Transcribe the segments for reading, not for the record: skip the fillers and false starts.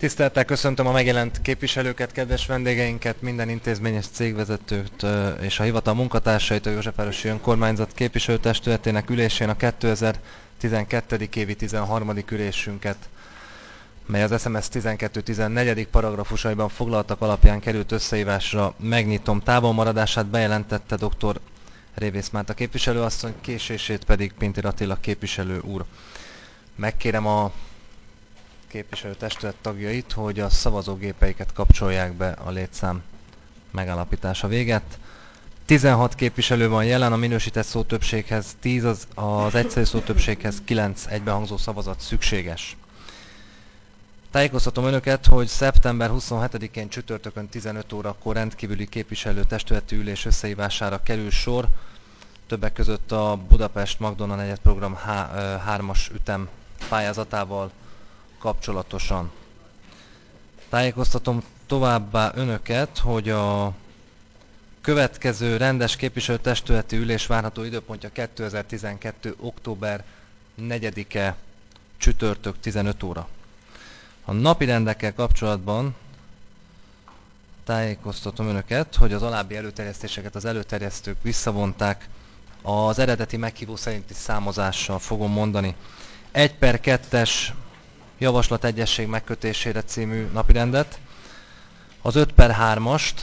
Tisztelettel köszöntöm a megjelent képviselőket, kedves vendégeinket, minden intézményes cégvezetőt és a hivatal munkatársait, a Józsefvárosi Önkormányzat képviselőtestületének ülésén a 2012. évi 13. ülésünket, mely az SMS 12-14. paragrafusaiban foglaltak alapján került összehívásra. Megnyitom. Távolmaradását bejelentette dr. Révész Márta képviselőasszony, késését pedig Pintér Attila képviselő úr. Megkérem a képviselőtestület tagjait, hogy a szavazógépeiket kapcsolják be a létszám megállapítása véget. 16 képviselő van jelen, a minősített szótöbbséghez 10, az egyszerű szótöbbséghez 9 egybehangzó szavazat szükséges. Tájékoztatom önöket, hogy szeptember 27-én csütörtökön 15 órakor rendkívüli képviselőtestületi ülés összehívására kerül sor, többek között a Budapest Magdolna negyed program 3-as ütem pályázatával kapcsolatosan. Tájékoztatom továbbá önöket, hogy a következő rendes képviselőtestületi ülés várható időpontja 2012. október 4-e csütörtök 15 óra. A napirendekkel kapcsolatban tájékoztatom önöket, hogy az alábbi előterjesztéseket az előterjesztők visszavonták. Az eredeti meghívó szerinti számozással fogom mondani. 1/2-es javaslat egyezség megkötésére című napirendet, az 5/3-ast,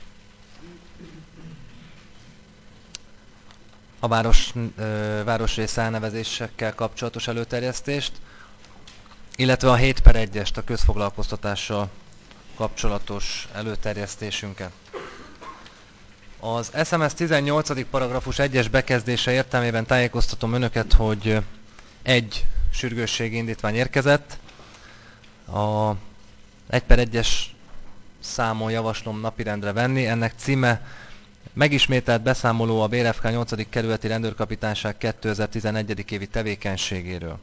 a városrész elnevezésekkel kapcsolatos előterjesztést, illetve a 7/1-est, a közfoglalkoztatással kapcsolatos előterjesztésünket. Az SMS 18. paragrafus 1-es bekezdése értelmében tájékoztatom önöket, hogy egy sürgősségi indítvány érkezett. A 1/1-es számon javaslom napirendre venni. Ennek címe megismételt beszámoló a BRFK 8. kerületi rendőrkapitányság 2011. évi tevékenységéről.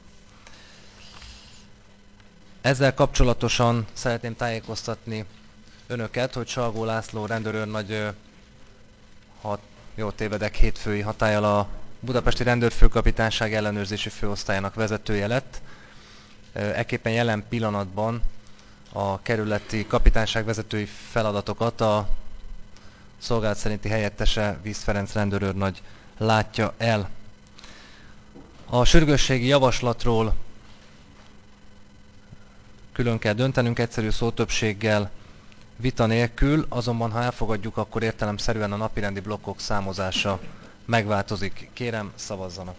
Ezzel kapcsolatosan szeretném tájékoztatni önöket, hogy Salgó László rendőrőrnagy, ha jól tévedek, hétfői hatállyal a Budapesti Rendőrfőkapitányság ellenőrzési főosztályának vezetője lett. Ekképpen jelen pillanatban a kerületi kapitányság vezetői feladatokat a szolgálat szerinti helyettese, Víz Ferenc rendőrőrnagy látja el. A sürgősségi javaslatról külön kell döntenünk egyszerű szótöbbséggel, vita nélkül, azonban ha elfogadjuk, akkor értelemszerűen a napirendi blokkok számozása megváltozik. Kérem, szavazzanak!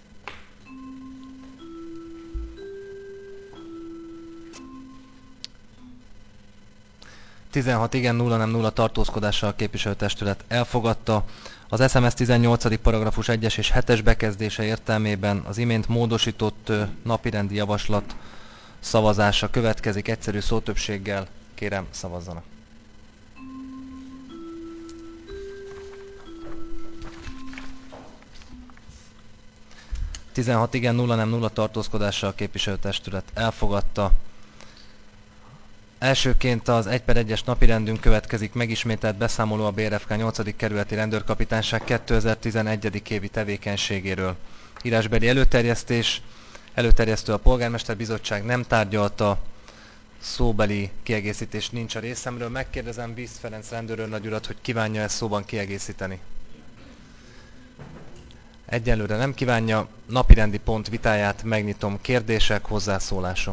...16 igen, 0 nem, 0 tartózkodással a képviselőtestület elfogadta. Az SMS 18. paragrafus 1-es és 7-es bekezdése értelmében az imént módosított napirendi javaslat szavazása következik egyszerű szótöbbséggel. Kérem, szavazzanak! 16 igen, 0 nem, 0 tartózkodással a képviselőtestület elfogadta. Elsőként az 1/1-es napirendünk következik, megismételt beszámoló a BRFK 8. kerületi rendőrkapitányság 2011. évi tevékenységéről. Írásbeli előterjesztés, előterjesztő a polgármester bizottság nem tárgyalta, szóbeli kiegészítés nincs a részemről. Megkérdezem Víz Ferenc rendőrőrnagy urat, hogy kívánja ezt szóban kiegészíteni. Egyelőre nem kívánja. Napirendi pont vitáját megnyitom. Kérdések, hozzászólások.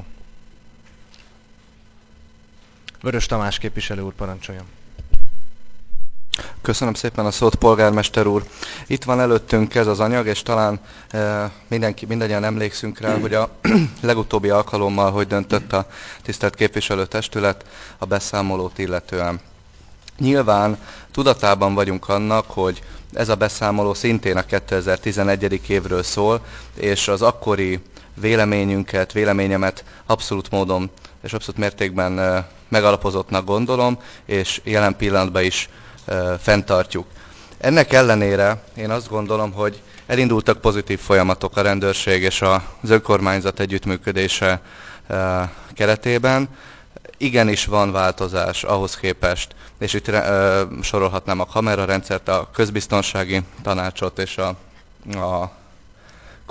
Vörös Tamás képviselő úr, parancsoljon. Köszönöm szépen a szót, polgármester úr. Itt van előttünk ez az anyag, és talán mindannyian emlékszünk rá, hogy a legutóbbi alkalommal, hogy döntött a tisztelt képviselőtestület a beszámolót illetően. Nyilván tudatában vagyunk annak, hogy ez a beszámoló szintén a 2011. évről szól, és az akkori véleményemet abszolút módon és abszolút mértékben megalapozottnak gondolom, és jelen pillanatban is fenntartjuk. Ennek ellenére én azt gondolom, hogy elindultak pozitív folyamatok a rendőrség és az önkormányzat együttműködése keretében. Igenis van változás ahhoz képest, és itt sorolhatnám a kamerarendszert, a közbiztonsági tanácsot és a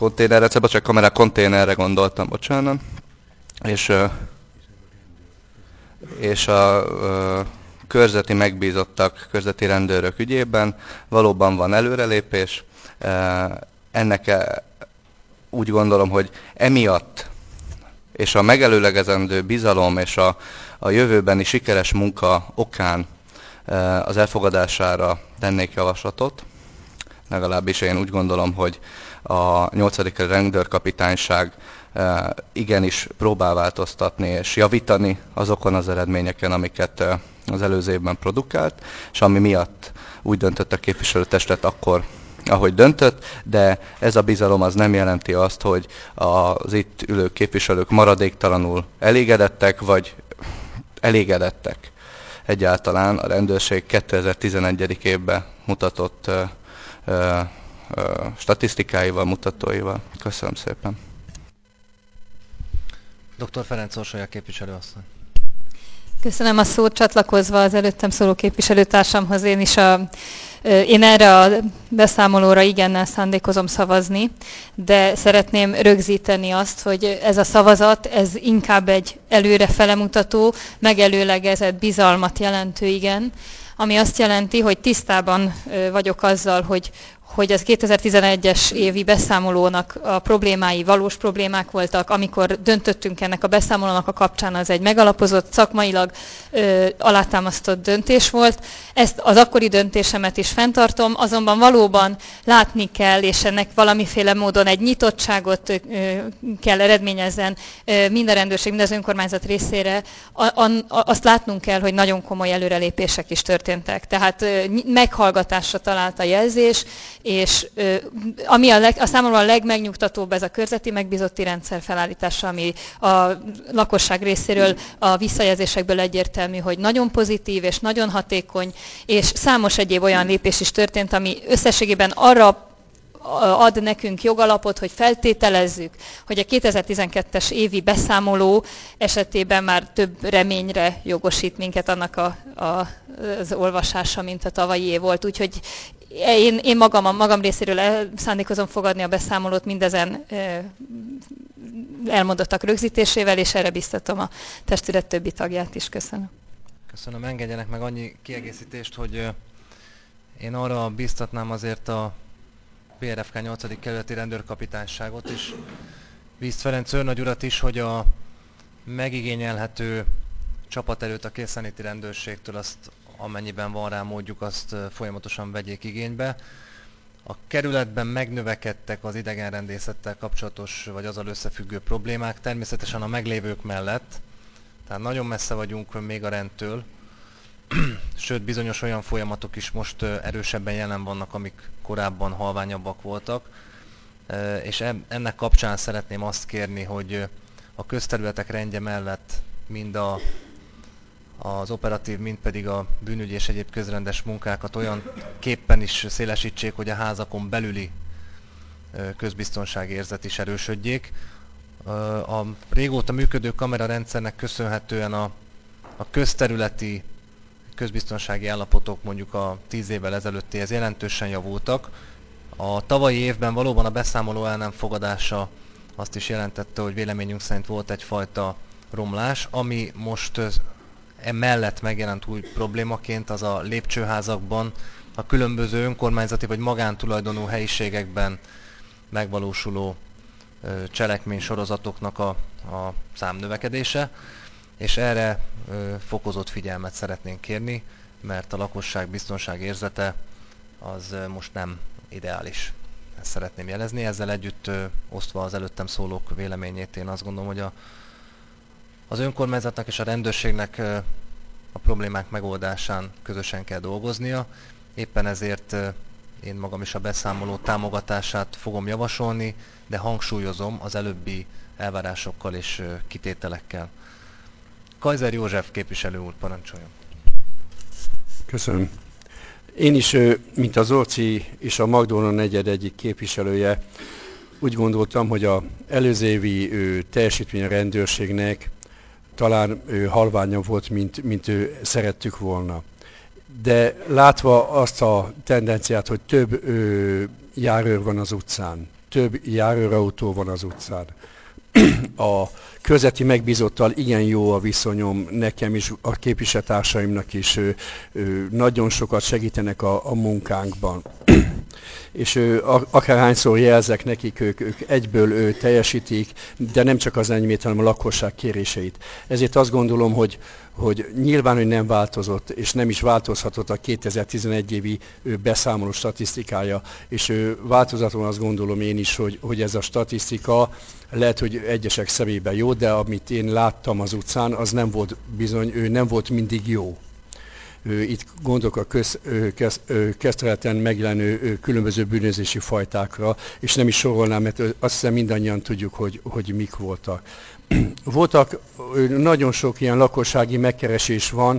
konténerrendszert, bocsánat, kamera konténerre gondoltam, bocsánat, és és a körzeti megbízottak, körzeti rendőrök ügyében valóban van előrelépés. Ennek úgy gondolom, hogy emiatt és a megelőlegezendő bizalom és a jövőbeni sikeres munka okán az elfogadására tennék javaslatot. Legalábbis én úgy gondolom, hogy a 8. rendőrkapitányság igenis próbál változtatni és javítani azokon az eredményeken, amiket az előző évben produkált, és ami miatt úgy döntött a képviselőtestület akkor, ahogy döntött, de ez a bizalom az nem jelenti azt, hogy az itt ülő képviselők maradéktalanul elégedettek, vagy elégedettek. Egyáltalán a rendőrség 2011. évben mutatott statisztikáival, mutatóival. Köszönöm szépen. Dr. Ferenc Orsolya képviselőasszony. Köszönöm a szót, csatlakozva az előttem szóló képviselőtársamhoz. Én erre a beszámolóra igennel szándékozom szavazni, de szeretném rögzíteni azt, hogy ez a szavazat, ez inkább egy előre felemutató, megelőlegezett bizalmat jelentő igen, ami azt jelenti, hogy tisztában vagyok azzal, hogy az 2011-es évi beszámolónak a problémái valós problémák voltak, amikor döntöttünk ennek a beszámolónak a kapcsán, az egy megalapozott, szakmailag alátámasztott döntés volt. Ezt az akkori döntésemet is fenntartom, azonban valóban látni kell, és ennek valamiféle módon egy nyitottságot kell eredményezzen mind a rendőrség, mind az önkormányzat részére. Azt látnunk kell, hogy nagyon komoly előrelépések is történtek. Tehát meghallgatásra talált a jelzés, és ami a számomra a legmegnyugtatóbb, ez a körzeti megbízotti rendszer felállítása, ami a lakosság részéről a visszajelzésekből egyértelmű, hogy nagyon pozitív és nagyon hatékony, és számos egyéb olyan lépés is történt, ami összességében arra ad nekünk jogalapot, hogy feltételezzük, hogy a 2012-es évi beszámoló esetében már több reményre jogosít minket annak az olvasása, mint a tavalyi év volt. Úgyhogy én magam részéről szándékozom fogadni a beszámolót mindezen elmondottak rögzítésével, és erre biztatom a testület többi tagját is. Köszönöm. Köszönöm, engedjenek meg annyi kiegészítést, hogy én arra biztatnám azért a PRFK 8. kerületi rendőrkapitányságot is, Vízt Ferenc őrnagy urat is, hogy a megigényelhető csapaterőt a készenléti rendőrségtől azt, amennyiben van rá módjuk, azt folyamatosan vegyék igénybe. A kerületben megnövekedtek az idegenrendészettel kapcsolatos, vagy azzal összefüggő problémák, természetesen a meglévők mellett, tehát nagyon messze vagyunk még a rendtől, sőt bizonyos olyan folyamatok is most erősebben jelen vannak, amik korábban halványabbak voltak, és ennek kapcsán szeretném azt kérni, hogy a közterületek rendje mellett mind az operatív, mind pedig a bűnügy és egyéb közrendes munkákat olyan képpen is szélesítsék, hogy a házakon belüli közbiztonsági érzet is erősödjék. A régóta működő kamerarendszernek köszönhetően a közterületi közbiztonsági állapotok mondjuk a 10 évvel ezelőttihez jelentősen javultak. A tavalyi évben valóban a beszámoló el nem fogadása azt is jelentette, hogy véleményünk szerint volt egyfajta romlás, ami most emellett megjelent új problémaként, az a lépcsőházakban, a különböző önkormányzati vagy magántulajdonú helyiségekben megvalósuló cselekménysorozatoknak a számnövekedése, és erre fokozott figyelmet szeretnénk kérni, mert a lakosság biztonságérzete az most nem ideális. Ezt szeretném jelezni, ezzel együtt osztva az előttem szólók véleményét, én azt gondolom, hogy az önkormányzatnak és a rendőrségnek a problémák megoldásán közösen kell dolgoznia. Éppen ezért én magam is a beszámoló támogatását fogom javasolni, de hangsúlyozom az előbbi elvárásokkal és kitételekkel. Kaiser József képviselő úr, parancsoljon. Köszönöm. Én is, mint az Orci és a Magdolna negyed egyik képviselője, úgy gondoltam, hogy az előző évi teljesítmény a rendőrségnek talán halványabb volt, mint szerettük volna. De látva azt a tendenciát, hogy több járőr van az utcán, több járőrautó van az utcán, A közveti megbízottal igen jó a viszonyom, nekem is, a képviselőtársaimnak is nagyon sokat segítenek a munkánkban. És akárhányszor jelzek nekik, ők egyből teljesítik, de nem csak az enyémét, hanem a lakosság kéréseit. Ezért azt gondolom, hogy nyilván, hogy nem változott, és nem is változhatott a 2011 évi beszámoló statisztikája, és változatlan azt gondolom én is, hogy ez a statisztika lehet, hogy egyesek szemében jó, de amit én láttam az utcán, az nem volt bizony, nem volt mindig jó. Itt gondolok a közterületen megjelenő különböző bűnözési fajtákra, és nem is sorolnám, mert azt hiszem mindannyian tudjuk, hogy mik voltak. Voltak, nagyon sok ilyen lakossági megkeresés van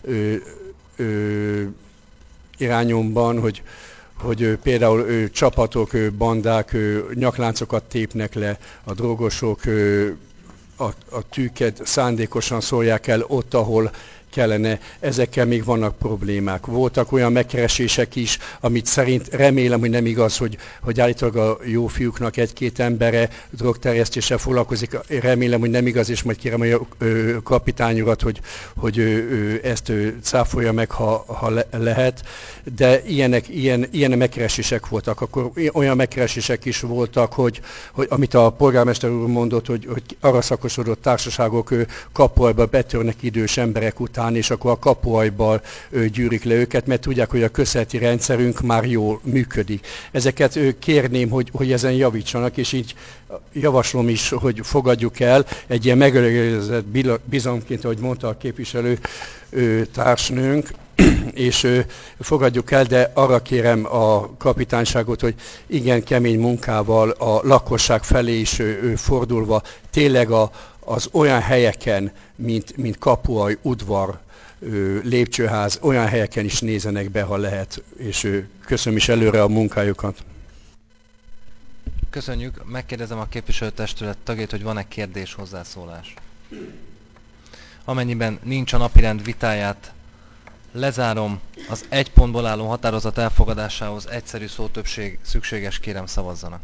irányomban, hogy például csapatok, bandák nyakláncokat tépnek le, a drogosok a tűket szándékosan szórják el ott, ahol kellene. Ezekkel még vannak problémák. Voltak olyan megkeresések is, amit szerint remélem, hogy nem igaz, hogy állítólag a jó fiúknak egy-két embere drogterjesztéssel foglalkozik. Remélem, hogy nem igaz, és majd kérem a kapitány urat, hogy ezt cáfolja meg, ha lehet. De ilyen megkeresések voltak. Akkor olyan megkeresések is voltak, hogy amit a polgármester úr mondott, hogy arra szakosodott társaságok kapuajba betörnek idős emberek után, és akkor a kapuajban gyűrik le őket, mert tudják, hogy a közszolgálati rendszerünk már jól működik. Ezeket kérném, hogy ezen javítsanak, és így javaslom is, hogy fogadjuk el egy ilyen megelőzött bizalomként, ahogy mondta a képviselő társnőnk, és fogadjuk el, de arra kérem a kapitányságot, hogy igen kemény munkával a lakosság felé is fordulva, tényleg az olyan helyeken, mint Kapuaj, Udvar, Lépcsőház, olyan helyeken is nézenek be, ha lehet, és köszönöm is előre a munkájukat. Köszönjük, megkérdezem a képviselőtestület tagjait, hogy van-e kérdés, hozzászólás. Amennyiben nincs, a napirend vitáját lezárom. Az egy pontból álló határozat elfogadásához egyszerű szótöbbség szükséges, kérem szavazzanak.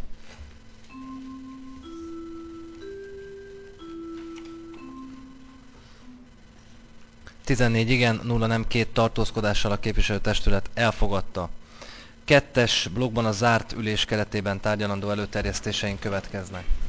14 igen, 0 nem, 2 tartózkodással a képviselőtestület elfogadta. Kettes blokkban a zárt ülés keretében tárgyalandó előterjesztéseink következnek.